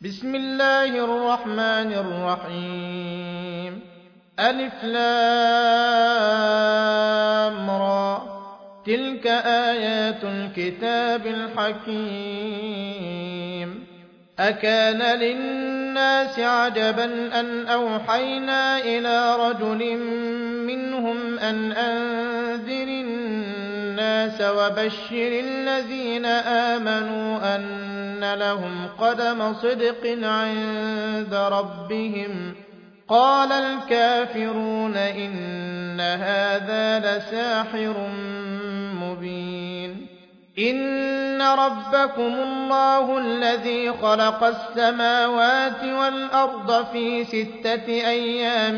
بسم الله الرحمن الرحيم ألف لام را تلك آيات الكتاب الحكيم أكان للناس عجبا أن أوحينا إلى رجل منهم أن أنذر الناس وبشر الذين آمنوا أن لهم قدم صدق عند ربهم قال الكافرون إن هذا لساحر مبين إن ربكم الله الذي خلق السماوات والأرض في 6 أيام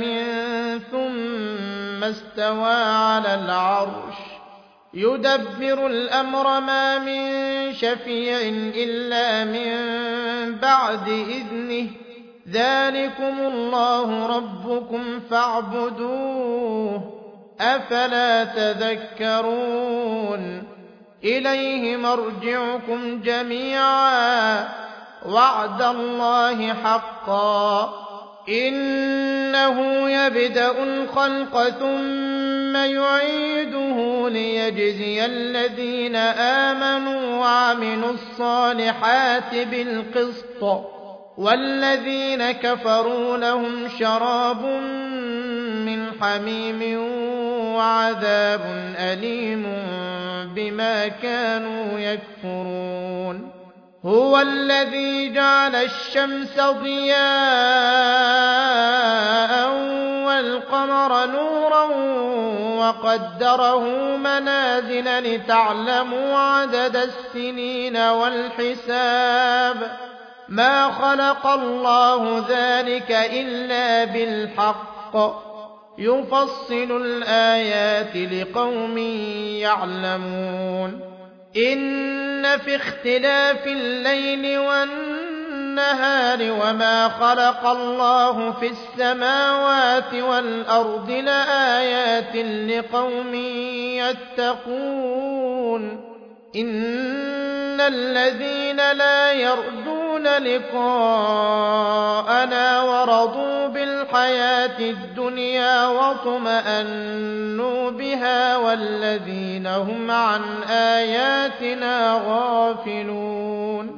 ثم استوى على العرش يدبر الأمر ما من شفيع إلا من بعد إذنه ذلكم الله ربكم فاعبدوه أفلا تذكرون إليه مرجعكم جميعا وعد الله حقا إنه يبدأ الخلق ثم يعيده ليجزي الذين آمنوا وعملوا الصالحات بالقسط والذين كفروا لهم شراب من حميم وعذاب أليم بما كانوا يكفرون هو الذي جعل الشمس ضياء والقمر نورا وقدره منازل لتعلموا عدد السنين والحساب ما خلق الله ذلك إلا بالحق يفصل الآيات لقوم يعلمون إن في اختلاف الليل والنهار وما خلق الله في السماوات والأرض لآيات لقوم يتقون إن الذين لا يرجون لقاءنا ورضوا بالحياة الدنيا واطمأنوا بها والذين هم عن آياتنا غافلون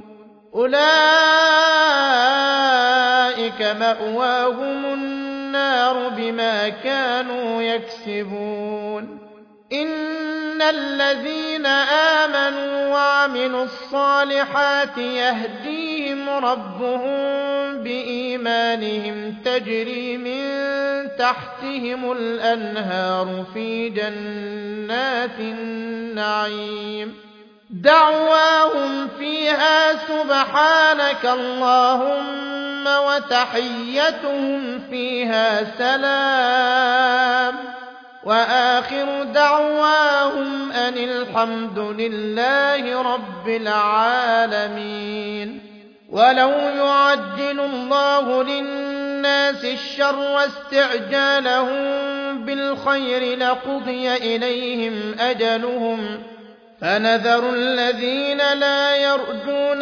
أولئك مأواهم النار بما كانوا يكسبون إن الذين آمنوا وعملوا الصالحات يهديهم ربهم بإيمانهم تجري من تحتهم الأنهار في جنات النعيم دعواهم فيها سبحانك اللهم وتحيتهم فيها سلام وآخر دعواهم أن الحمد لله رب العالمين ولو يعجل الله للناس الشر استعجالهم بالخير لقضي إليهم أجلهم فنذر الذين لا يرجون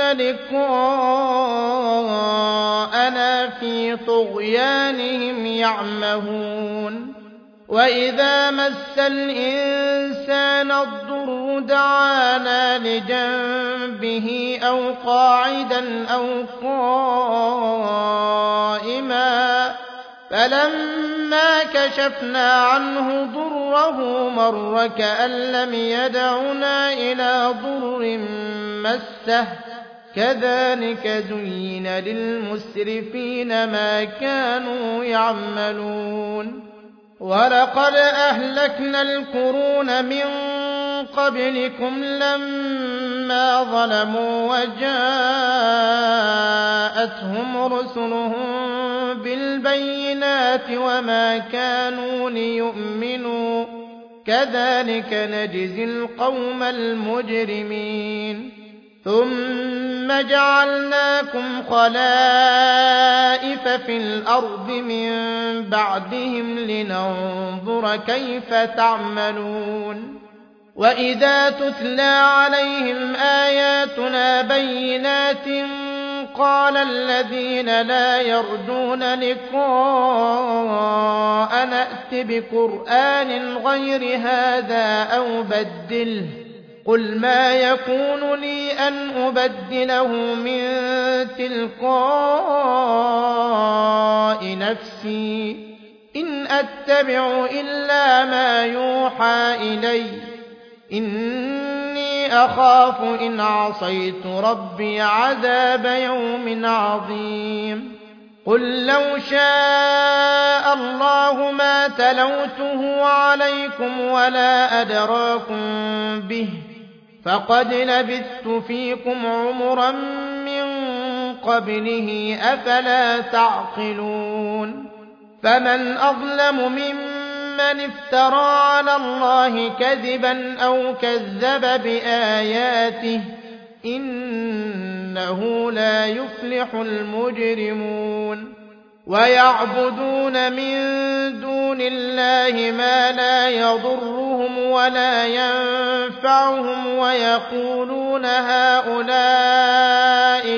لقاءنا في طغيانهم يعمهون وإذا مس الإنسان الضر دعانا لجنبه أو قاعدا أو قائما فلما كشفنا عنه ضره مر كأن لم يدعنا إلى ضر مسه كذلك زين للمسرفين ما كانوا يعملون ولقد أهلكنا القرون من قبلكم لما ظلموا وجاءتهم رسلهم بالبينات وما كانوا ليؤمنوا كذلك نجزي القوم المجرمين ثم جعلناكم خلائف في الأرض من بعدهم لننظر كيف تعملون وإذا تتلى عليهم آياتنا بينات قال الذين لا يرجون لقاء نأت بقرآن غير هذا أو بدله قل ما يكون لي أن أبدله من تلقاء نفسي إن أتبع إلا ما يوحى إلي إني أخاف إن عصيت ربي عذاب يوم عظيم قل لو شاء الله ما تلوته عليكم ولا أدراكم به فقد لبثت فيكم عمرا من قبله أفلا تعقلون فمن أظلم ممن افترى على الله كذبا أو كذب بآياته إنه لا يفلح المجرمون ويعبدون من دون الله ما لا يضرهم ولا ينفعهم ويقولون هؤلاء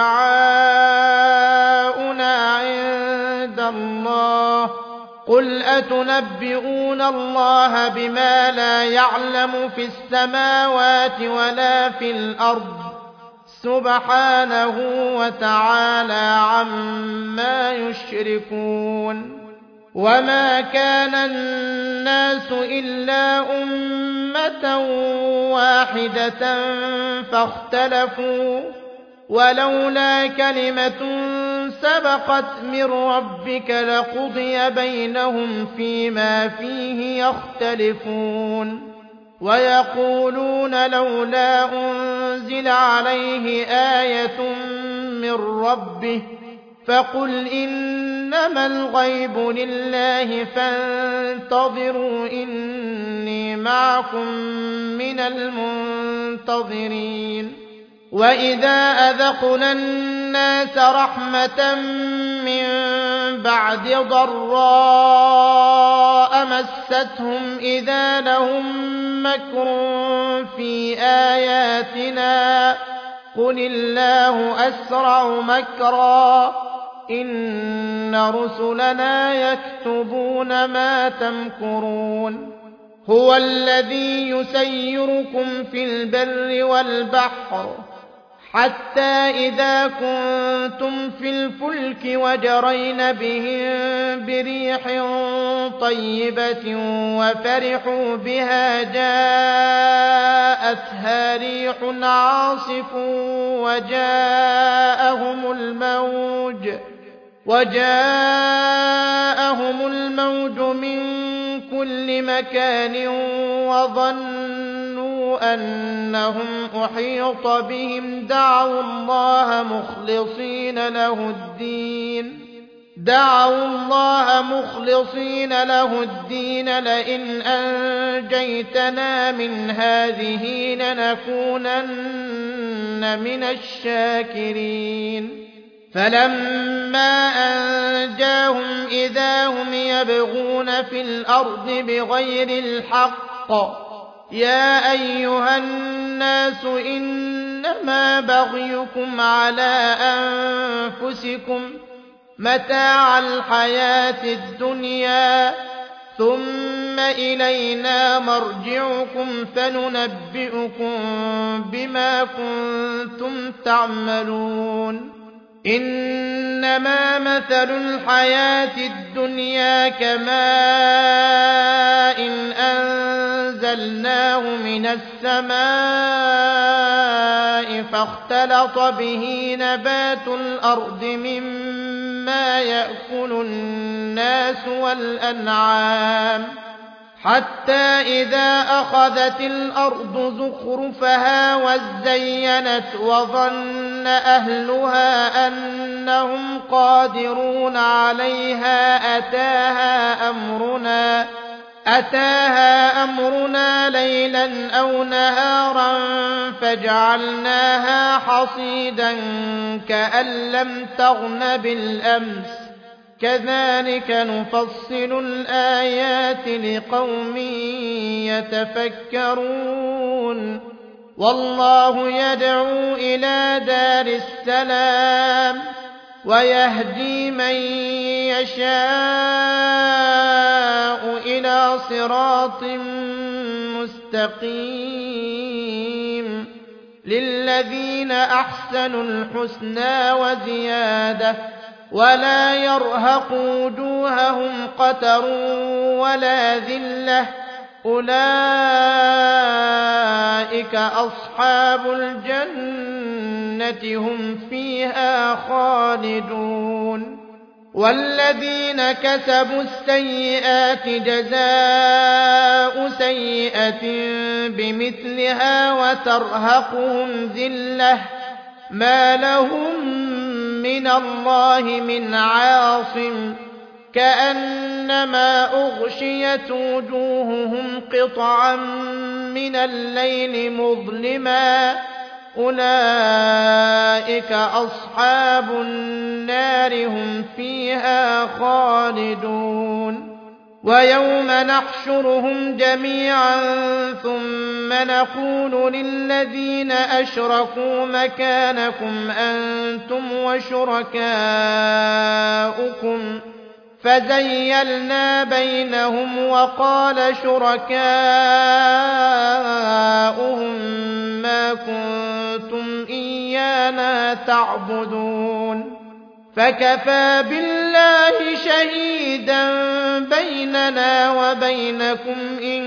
شفعاؤنا عند الله قل أتنبئون الله بما لا يعلم في السماوات ولا في الأرض سبحانه وتعالى عما يشركون وما كان الناس إلا أمة واحدة فاختلفوا ولولا كلمة سبقت من ربك لقضي بينهم فيما فيه يختلفون ويقولون لولا أنزل عليه آية من ربه فقل إنما الغيب لله فانتظروا إني معكم من المنتظرين وإذا أذقنا الناس رحمة من بعد ضراء مستهم إذا لهم مكر في آياتنا قل الله أسرع مكرا إن رسلنا يكتبون ما تمكرون هو الذي يسيركم في البر والبحر حتى إذا كنتم في الفلك وجرين بهم بريح طيبة وفرحوا بها جاءتها ريح عاصف وجاءهم الموج من كل مكان وظنوا أنهم أحيط بهم دعوا الله مخلصين له الدين لئن أنجيتنا من هذه لنكونن من الشاكرين فلما أنجاهم إذا هم يبغون في الأرض بغير الحق يا أيها الناس إنما بغيكم على أنفسكم متاع الحياة الدنيا ثم إلينا مرجعكم فننبئكم بما كنتم تعملون إنما مثل الحياة الدنيا كماء أنزلناه من السماء فاختلط به نبات الأرض مما يأكل الناس والأنعام حتى إذا أخذت الأرض زخرفها وزينت وظن أهلها أنهم قادرون عليها أتاها أمرنا ليلا أو نهارا فجعلناها حصيدا كأن لم تغن بالأمس كذلك نفصل الآيات لقوم يتفكرون والله يدعو إلى دار السلام ويهدي من يشاء إلى صراط مستقيم للذين أحسنوا الحسنى وزيادة ولا يرهق وجوههم قتر ولا ذلة أولئك أصحاب الجنة هم فيها خالدون والذين كسبوا السيئات جزاء سيئة بمثلها وترهقهم ذلة ما لهم من الله من عاصم كأنما أغشيت وجوههم قطعا من الليل مظلما أولئك أصحاب النار هم فيها خالدون ويوم نحشرهم جميعا ثم نقول للذين أشركوا مكانكم أنتم وشركاؤكم فزيلنا بينهم وقال شركاؤهم ما كنتم إيانا تعبدون فكفى بالله شهيدا بيننا وبينكم إن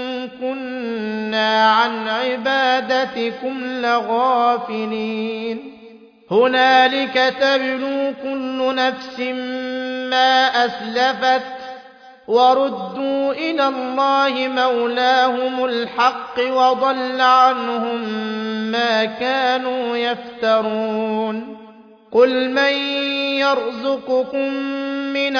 كنا عن عبادتكم لغافلين هنالك تبلو كل نفس ما أسلفت وردوا إلى الله مولاهم الحق وضل عنهم ما كانوا يفترون قل من يرزقكم من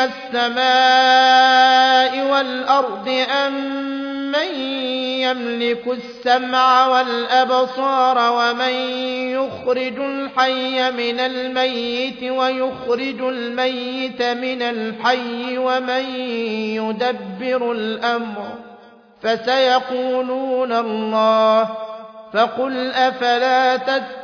السماء والأرض أم من يملك السمع والأبصار ومن يخرج الحي من الميت ويخرج الميت من الحي ومن يدبر الأمر فسيقولون الله فقل أفلا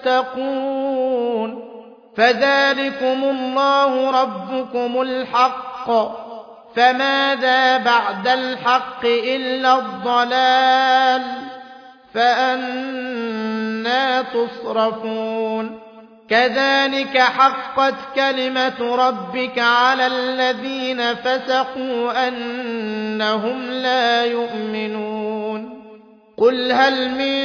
تتقون فذلكم الله ربكم الحق فماذا بعد الحق إلا الضلال فأنى تصرفون كذلك حقت كلمة ربك على الذين فسقوا أنهم لا يؤمنون قل هل من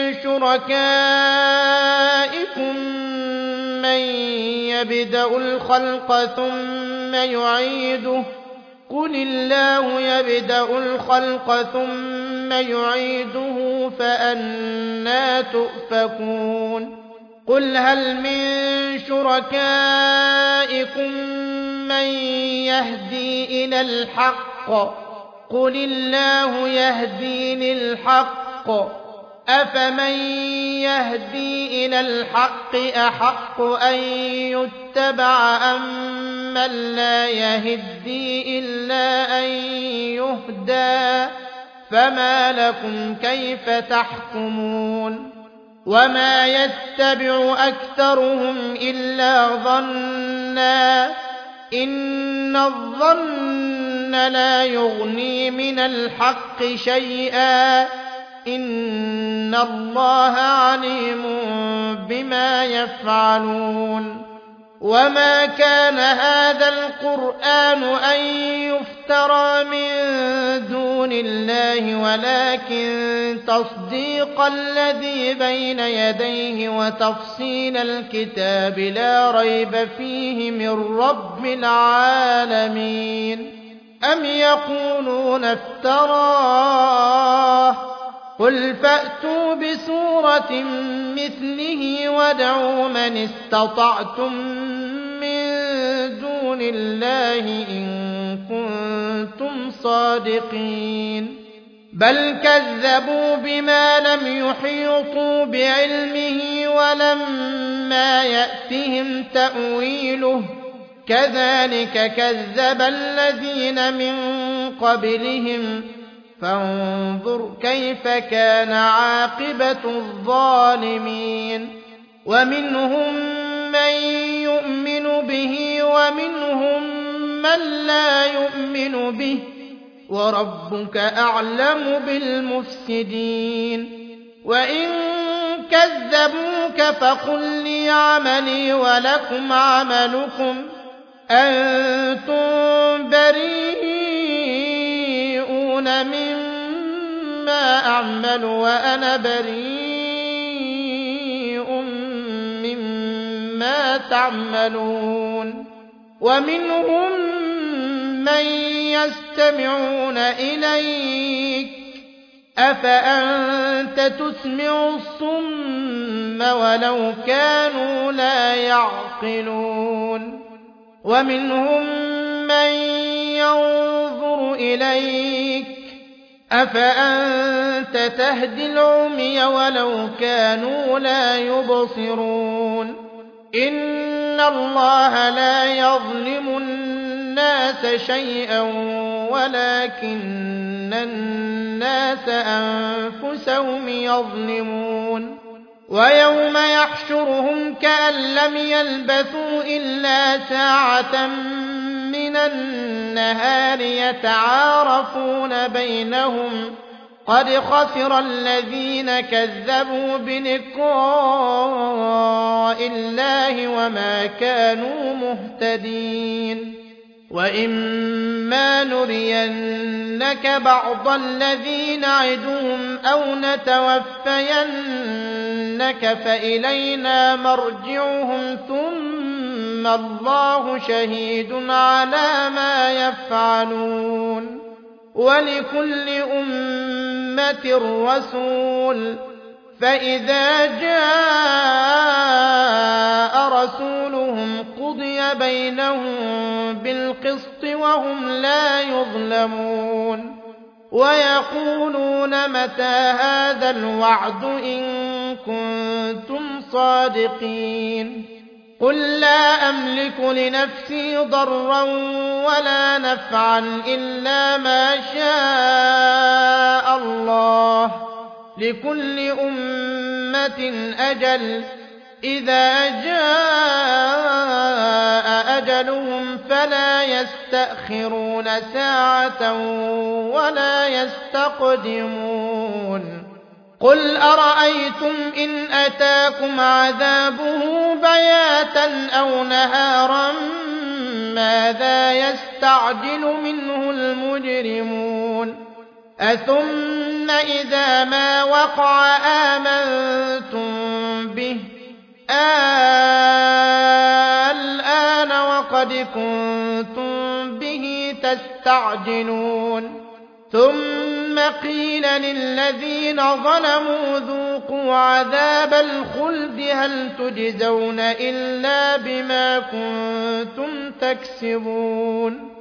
شركائكم من يبدأ الخلق ثم يعيده قل الله يبدأ الخلق ثم يعيده فأنى تؤفكون قل هل من شركائكم من يهدي إلى الحق قل الله يهدي للحق أفمن يهدي إلى الحق أحق أن يتبع أم من لا يهدي إلا أن يهدى فما لكم كيف تحكمون وما يتبع أكثرهم إلا ظنا إن الظن لا يغني من الحق شيئا إن الله عليم بما يفعلون وما كان هذا القرآن أن يفترى من دون الله ولكن تصديق الذي بين يديه وتفصيل الكتاب لا ريب فيه من رب العالمين أم يقولون افتراه قل فأتوا بسورة مثله وادعوا من استطعتم من دون الله إن كنتم صادقين بل كذبوا بما لم يحيطوا بعلمه ولما يأتهم تأويله كذلك كذب الذين من قبلهم فانظر كيف كان عاقبة الظالمين ومنهم من يؤمن به ومنهم من لا يؤمن به وربك أعلم بالمفسدين وإن كذبوك فقل لي عملي ولكم عملكم أنتم بريئون مما أعمل وأنا بريء مما تعملون ومنهم من يستمعون إليك أفأنت تسمع الصم ولو كانوا لا يعقلون ومنهم من ينظر إليك أفأنت تهدي العمي ولو كانوا لا يبصرون إن الله لا يظلم الناس شيئا ولكن الناس أنفسهم يظلمون ويوم يحشرهم كأن لم يلبثوا إلا ساعة من النهار يتعارفون بينهم قد خسر الذين كذبوا بلقاء الله وما كانوا مهتدين وإما نرينك بعض الذي نعدهم أو نتوفينك فإلينا مرجعهم ثم الله شهيد على ما يفعلون ولكل أمة رسول فإذا جاء رسولهم قضي بينهم بالقسط وهم لا يظلمون ويقولون متى هذا الوعد إن كنتم صادقين قل لا أملك لنفسي ضرا ولا نفعا إلا ما شاء الله لكل أمة أجل إذا جاء أجلهم فلا يستأخرون ساعة ولا يستقدمون قل أرأيتم إن أتاكم عذابه بياتا أو نهارا ماذا يستعجل منه المجرمون أثم إذا ما وقع آمنتم به الآن وقد كنتم به تستعجلون ثم قيل للذين ظلموا ذوقوا عذاب الخلد هل تجزون إلا بما كنتم تكسبون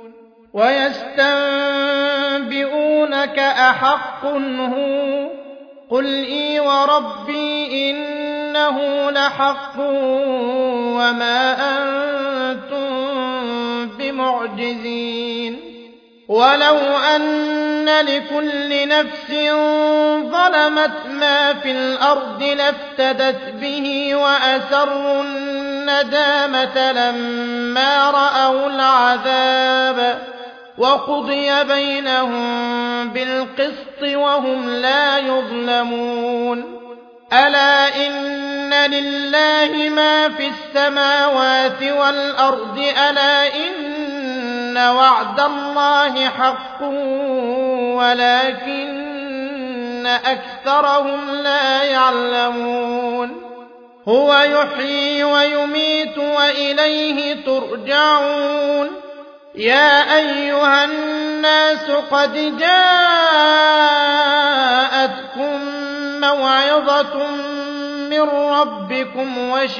ويستنبئونك أحق هو قل إي وربي إنه لحق وما أنتم بمعجزين ولو أن لكل نفس ظلمت ما في الأرض لافتدت به وأسروا الندامة لما رأوا العذاب وقضي بينهم بالقسط وهم لا يظلمون ألا إن لله ما في السماوات والأرض ألا إن وعد الله حق ولكن أكثرهم لا يعلمون هو يحيي ويميت وإليه ترجعون يا أيها الناس قد جاءتكم موعظة من ربكم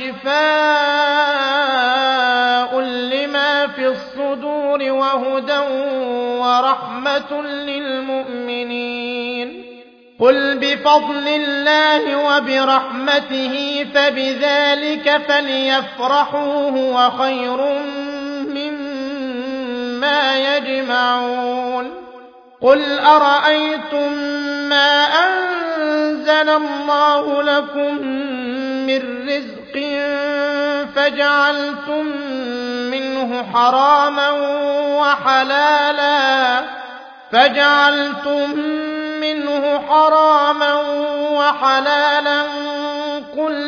وشفاء لما في الصدور وهدى ورحمة للمؤمنين قل بفضل الله وبرحمته فبذلك فليفرحوا هو خير مما يجمعون قل أرأيتم ما أنزل الله لكم من رزق فجعلتم منه حراما وحلالا قل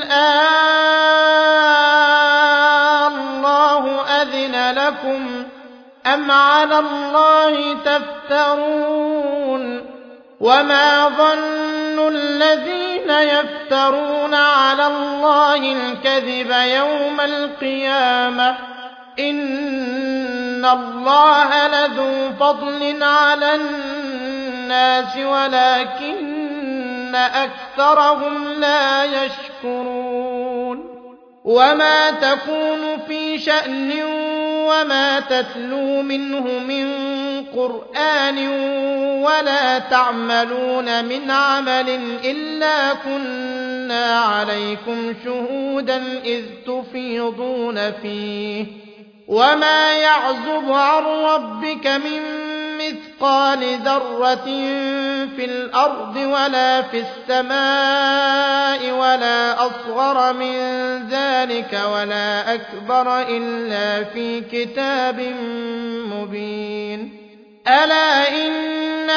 الله أذن لكم أم على الله تفترون وما ظن الذين يفترون على الله الكذب يوم القيامة إن الله لذو فضل على الناس ولكن أكثرهم لا يشكرون وما تكون في شأن وما تتلو منه من قرآن ولا تعملون من عمل إلا كنا عليكم شهودا إذ تفيضون فيه وما يعزب عن ربك من مثقال ذرة في الأرض ولا في السماء ولا أصغر من ذلك ولا أكبر إلا في كتاب مبين ألا إن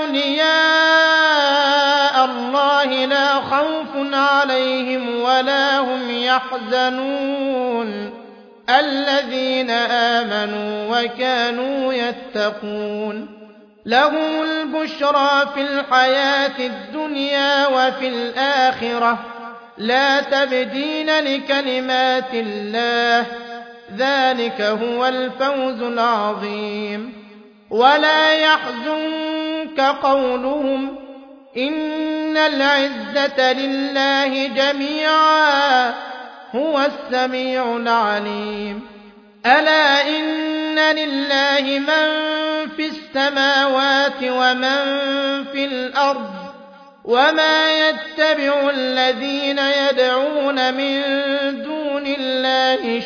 أولياء الله لا خوف عليهم ولا هم يحزنون الذين آمنوا وكانوا يتقون لهم البشرى في الحياة الدنيا وفي الآخرة لا تبديل لكلمات الله ذلك هو الفوز العظيم ولا يحزنك قولهم إن العزة لله جميعا هو السميع العليم ألا إن لله من في السماوات ومن في الأرض وما يتبع الذين يدعون من دون الله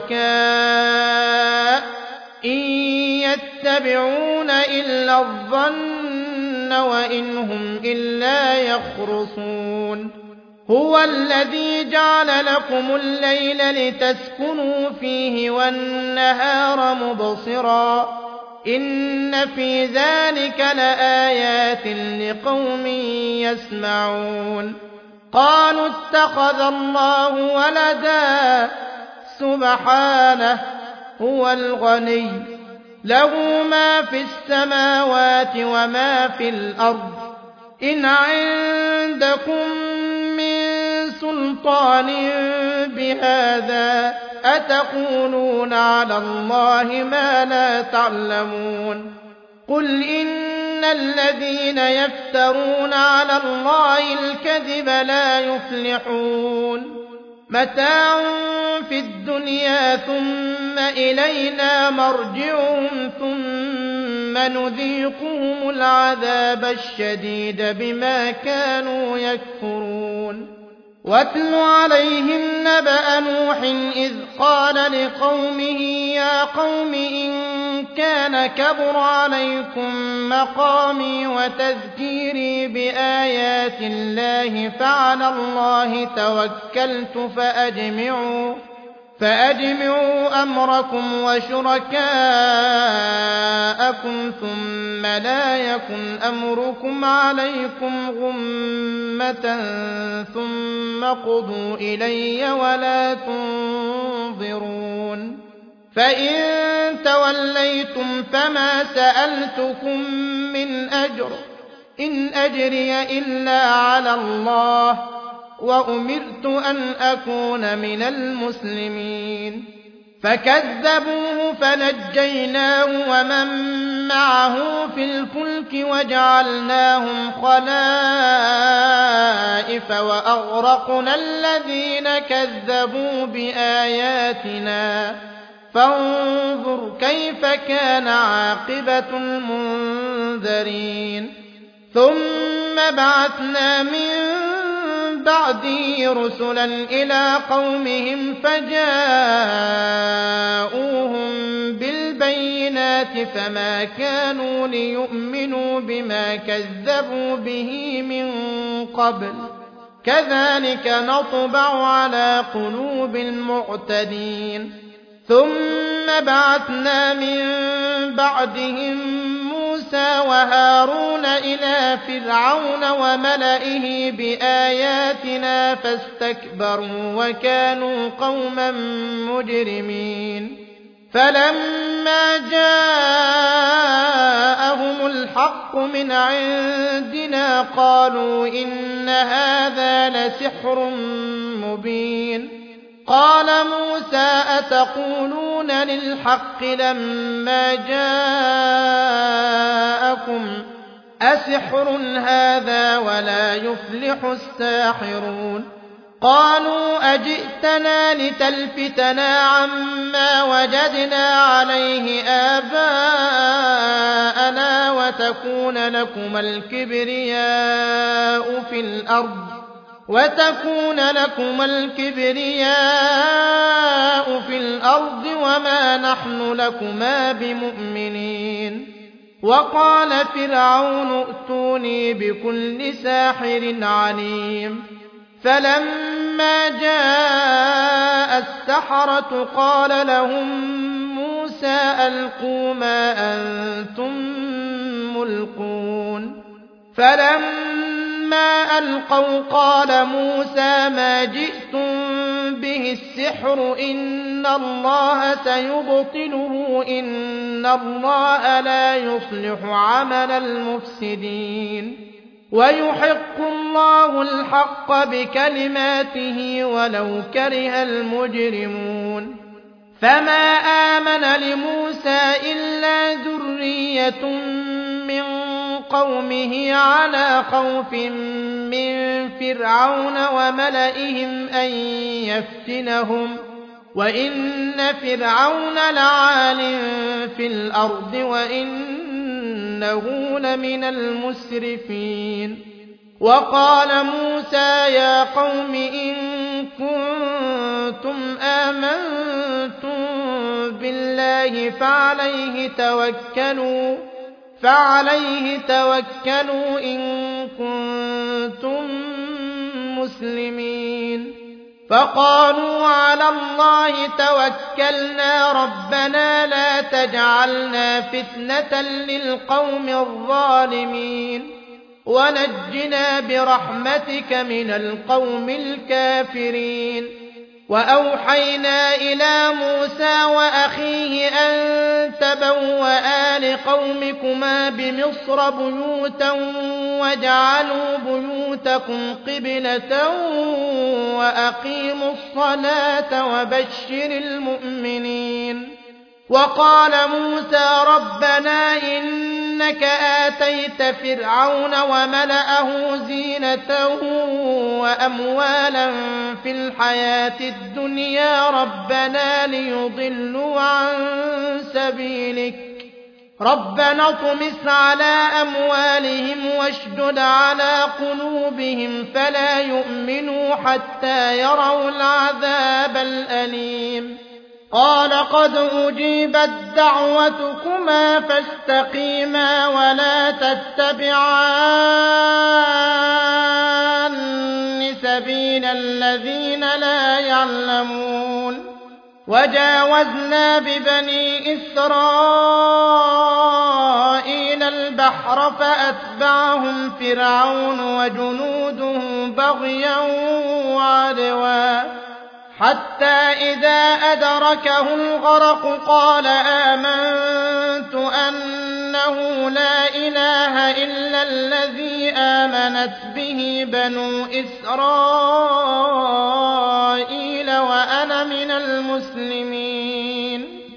شركاء إن يتبعون إلا الظن وإن هم إلا يخرصون هو الذي جعل لكم الليل لتسكنوا فيه والنهار مبصرا إن في ذلك لآيات لقوم يسمعون قالوا اتخذ الله ولدا سبحانه هو الغني له ما في السماوات وما في الأرض إن عندكم من سلطان بهذا أتقولون على الله ما لا تعلمون قل إن الذين يفترون على الله الكذب لا يفلحون متاع في الدنيا ثم إلينا مرجعهم ثم نذيقهم العذاب الشديد بما كانوا يكفرون واتل عليهم نبأ نوح إذ قال لقومه يا قوم إن كان كبر عليكم مقامي وتذكيري بآيات الله فعلى الله توكلت فأجمعوا أمركم وشركاءكم ثم لا يكن أمركم عليكم غمة ثم قضوا إلي ولا تنظرون فإن توليتم فما سألتكم من أجر إن أجري إلا على الله وأمرت أن أكون من المسلمين فكذبوه فنجيناه ومن معه في الفلك وجعلناهم خلائف وأغرقنا الذين كذبوا بآياتنا فانظر كيف كان عاقبة المنذرين ثم بعثنا من بعده رسلا إلى قومهم فجاءوهم بالبينات البينات فما كانوا ليؤمنوا بما كذبوا به من قبل كذلك نطبع على قلوب المعتدين ثم بعثنا من بعدهم موسى وهارون إلى فرعون وملئه بآياتنا فاستكبروا وكانوا قوما مجرمين فلما جاءهم الحق من عندنا قالوا إن هذا لسحر مبين قال موسى أتقولون للحق لما جاءكم أسحر هذا ولا يفلح الساحرون قالوا أجئتنا لتلفتنا عما وجدنا عليه آباءنا وتكون لكما الكبرياء في الأرض وما نحن لكما بمؤمنين وقال فرعون ائتوني بكل ساحر عليم فلما جاء السحرة قال لهم موسى ألقوا ما أنتم ملقون فلما ألقوا قال موسى ما جئتم به السحر إن الله سيبطله إن الله لا يصلح عمل المفسدين ويحق الله الحق بكلماته ولو كره المجرمون فما آمن لموسى إلا ذرية من قومه على خوف من فرعون وملئهم أن يفتنهم وإن فرعون لعال في الأرض وإنه لمن المسرفين وقال موسى يا قوم إن كنتم آمنتم بالله فعليه توكلوا إن كنتم مسلمين فقالوا على الله توكلنا ربنا لا تجعلنا فتنة للقوم الظالمين ونجنا برحمتك من القوم الكافرين وأوحينا إلى موسى وأخيه أن تبوآ لقومكما بمصر بيوتا واجعلوا بيوتكم قبلة وأقيموا الصلاة وبشر المؤمنين وقال موسى ربنا إنك آتيت فرعون وملأه زينة وأموالا في الحياة الدنيا ربنا ليضلوا عن سبيلك ربنا اطمس على أموالهم واشدد على قلوبهم فلا يؤمنوا حتى يروا العذاب الأليم قال قد أجيبت دعوتكما فاستقيما ولا تتبعان سبيل الذين لا يعلمون وجاوزنا ببني إسرائيل البحر فأتبعهم فرعون وجنوده بغيا وعدوا حتى إذا أدركه الغرق قال آمنت أنه لا إله إلا الذي آمنت به بنو إسرائيل وأنا من المسلمين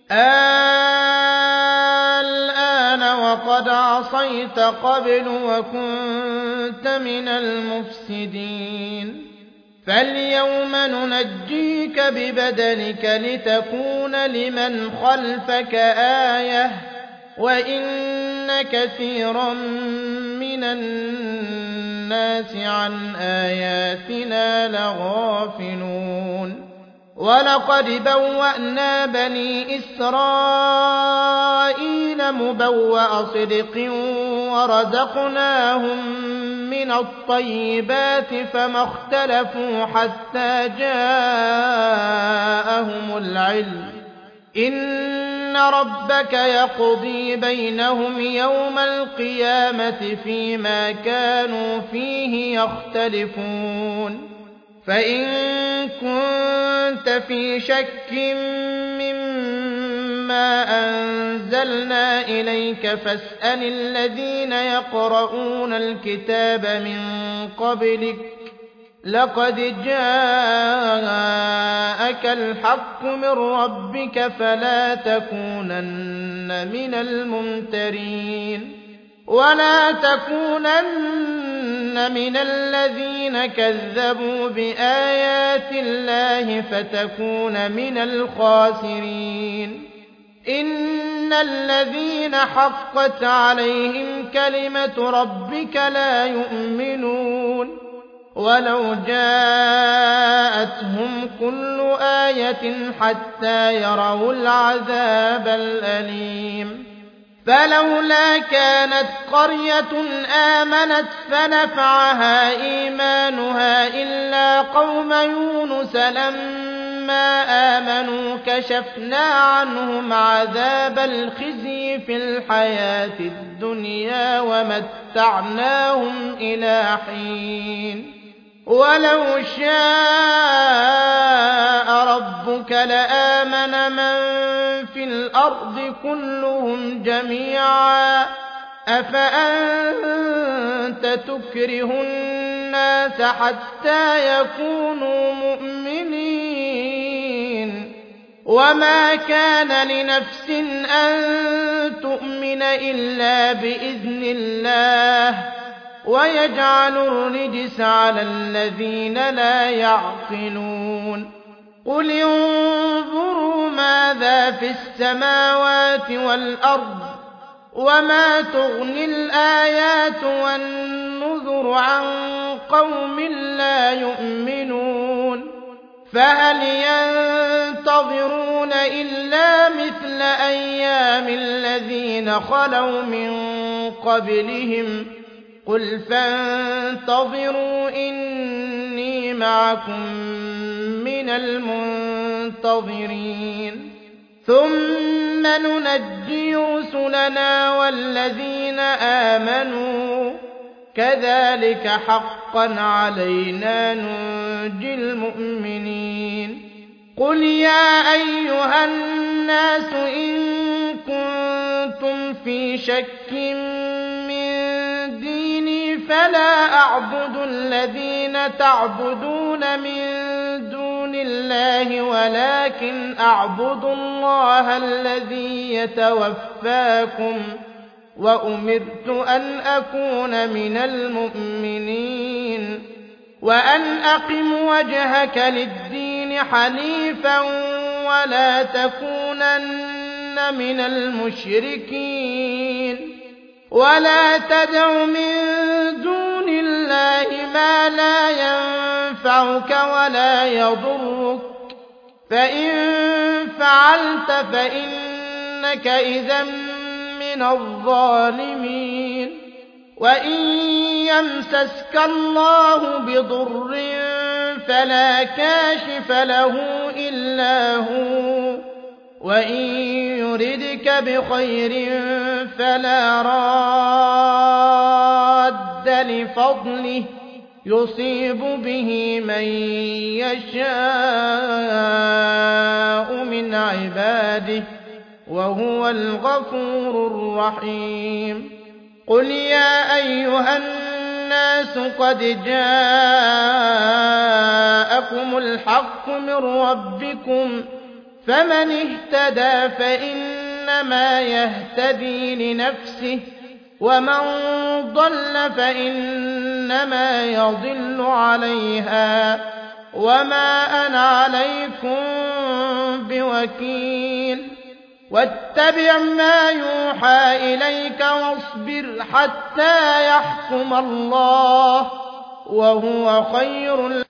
الآن وقد عصيت قبل وكنت من المفسدين فاليوم ننجيك ببدنك لتكون لمن خلفك آية وإن كثيرا من الناس عن آياتنا لغافلون ولقد بوأنا بني إسرائيل مبوأ صدق ورزقناهم من الطيبات فما اختلفوا حتى جاءهم العلم إن ربك يقضي بينهم يوم القيامة فيما كانوا فيه يختلفون فإن كنت في شك مما أنزلنا إليك فاسأل الذين يقرؤون الكتاب من قبلك لقد جاءك الحق من ربك فلا تكونن من الممترين ولا تكونن من الذين كذبوا بآيات الله فتكون من الخاسرين إن الذين حقت عليهم كلمة ربك لا يؤمنون ولو جاءتهم كل آية حتى يروا العذاب الأليم فلولا كانت قرية آمنت فنفعها إيمانها إلا قوم يونس لما آمنوا كشفنا عنهم عذاب الخزي في الحياة الدنيا ومتعناهم إلى حين ولو شاء ربك لآمن من في الأرض كلهم جميعا أفأنت تكره الناس حتى يكونوا مؤمنين وما كان لنفس أن تؤمن إلا بإذن الله ويجعل الرجس على الذين لا يعقلون قل انظروا ماذا في السماوات والأرض وما تغني الآيات والنذر عن قوم لا يؤمنون فهل ينتظرون إلا مثل أيام الذين خلوا من قبلهم قل فانتظروا إني معكم من المنتظرين ثم ننجي رسلنا والذين آمنوا كذلك حقا علينا ننجي المؤمنين قل يا أيها الناس إن كنتم في شك من ديني فلا أعبد الذين تعبدون من دون الله ولكن أعبد الله الذي يتوفاكم وأمرت أن أكون من المؤمنين وأن أقم وجهك للدين حنيفا ولا تكونن من المشركين ولا تدع من دون الله ما لا ينفعك ولا يضرك فإن فعلت فإنك إذا من الظالمين وإن يمسسك الله بضر فلا كاشف له إلا هو وإن يردك بخير فلا راد لفضله يصيب به من يشاء من عباده وهو الغفور الرحيم قل يا أيها الناس قد جاءكم الحق من ربكم فمن اهتدى فإنما يهتدي لنفسه ومن ضل فإنما يضل عليها وما أنا عليكم بوكيل واتبع ما يوحى إليك واصبر حتى يحكم الله وهو خير